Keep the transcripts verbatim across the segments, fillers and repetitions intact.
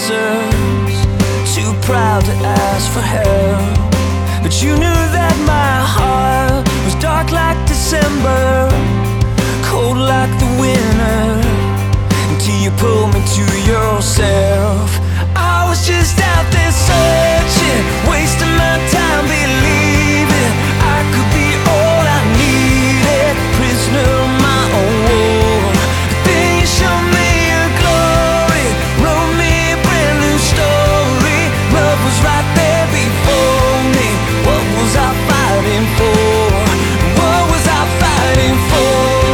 answers, too proud to ask for help. But you knew that my heart was dark like December, cold like the winter, until you pulled me to yourself. I was just out there searching, wasting my time believing I could be all I needed, prisoner of my own war. But then you showed me your glory, wrote me a brand new story. Love was right there before me. What was I fighting for? What was I fighting for?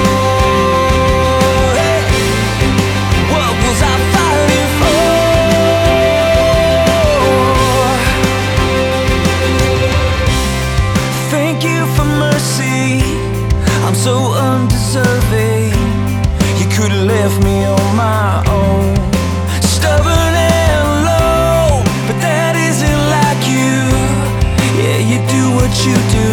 What was I fighting for? Thank you for mercy, I'm so undeserving. You could've left me on my own, stubborn and low, but that isn't like you. Yeah, you do what you do,